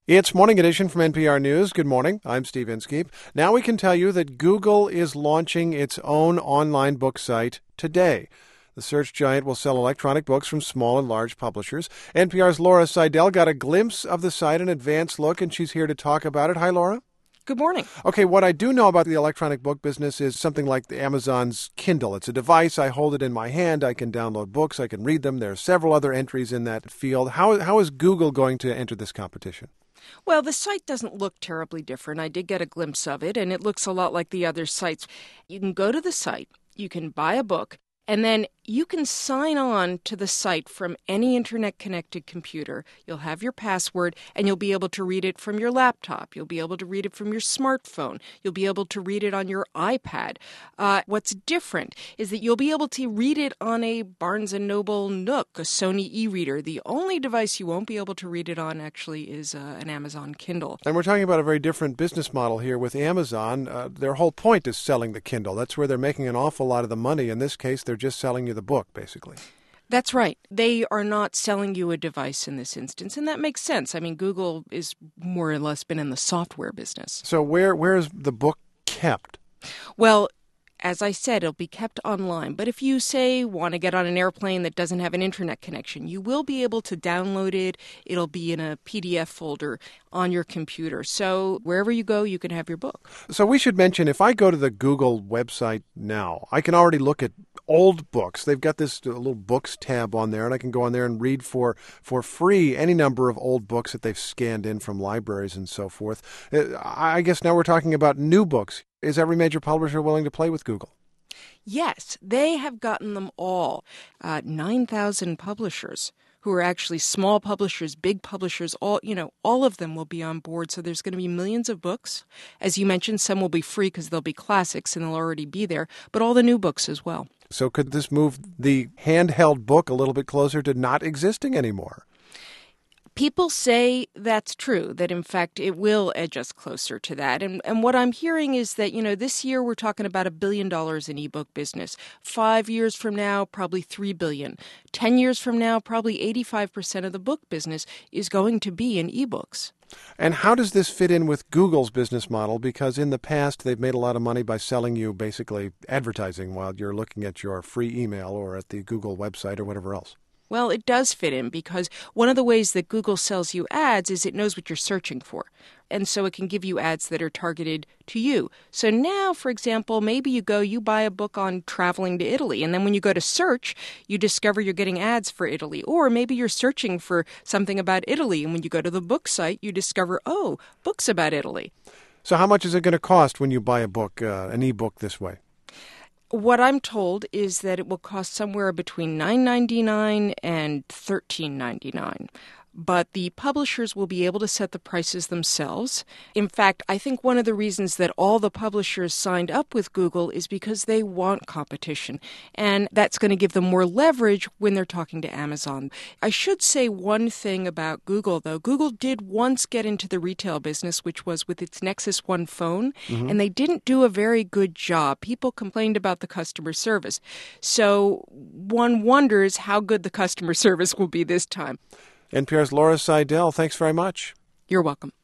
It's Morning Edition from NPR News. Good morning. I'm Steve Inskeep. Now we can tell you that Google is launching its own online book site today. The search giant will sell electronic books from small and large publishers. NPR's Laura Seidel got a glimpse of the site, an advanced look, and she's here to talk about it. Hi, Laura. Good morning. Okay, what I do know about the electronic book business is something like the Amazon's Kindle. It's a device. I hold it in my hand. I can download books. I can read them. There are several other entries in that field. How is Google going to enter this competition? Well, the site doesn't look terribly different. I did get a glimpse of it, and it looks a lot like the other sites. You can go to the site, you can buy a book, and then you can sign on to the site from any internet-connected computer. You'll have your password, and you'll be able to read it from your laptop. You'll be able to read it from your smartphone. You'll be able to read it on your iPad. What's different is that you'll be able to read it on a Barnes & Noble Nook, a Sony e-reader. The only device you won't be able to read it on, actually, is an Amazon Kindle. And we're talking about a very different business model here with Amazon. Their whole point is selling the Kindle. That's where they're making an awful lot of the money. In this case, they're just selling you the book, basically. That's right. They are not selling you a device in this instance, and that makes sense. I mean, Google is more or less been in the software business. So where is the book kept? Well, as I said, it'll be kept online. But if you, say, want to get on an airplane that doesn't have an internet connection, you will be able to download it. It'll be in a PDF folder on your computer. So wherever you go, you can have your book. So we should mention, if I go to the Google website now, I can already look at old books. They've got this little books tab on there, and I can go on there and read for free any number of old books that they've scanned in from libraries and so forth. I guess now we're talking about new books. Is every major publisher willing to play with Google? Yes, they have gotten them all. 9,000 publishers who are actually small publishers, big publishers, all of them will be on board. So there's going to be millions of books. As you mentioned, some will be free because they'll be classics and they'll already be there, but all the new books as well. So could this move the handheld book a little bit closer to not existing anymore? People say that's true, that in fact it will edge us closer to that. And what I'm hearing is that, this year we're talking about $1 billion in ebook business. 5 years from now, probably $3 billion. 10 years from now, probably 85% of the book business is going to be in ebooks. And how does this fit in with Google's business model? Because in the past, they've made a lot of money by selling you basically advertising while you're looking at your free email or at the Google website or whatever else. Well, it does fit in because one of the ways that Google sells you ads is it knows what you're searching for. And so it can give you ads that are targeted to you. So now, for example, maybe you buy a book on traveling to Italy, and then when you go to search, you discover you're getting ads for Italy. Or maybe you're searching for something about Italy, and when you go to the book site, you discover, books about Italy. So how much is it going to cost when you buy a book, an ebook this way? What I'm told is that it will cost somewhere between $9.99 and $13.99. But the publishers will be able to set the prices themselves. In fact, I think one of the reasons that all the publishers signed up with Google is because they want competition. And that's going to give them more leverage when they're talking to Amazon. I should say one thing about Google, though. Google did once get into the retail business, which was with its Nexus One phone, and they didn't do a very good job. People complained about the customer service. So one wonders how good the customer service will be this time. NPR's Laura Seidel, thanks very much. You're welcome.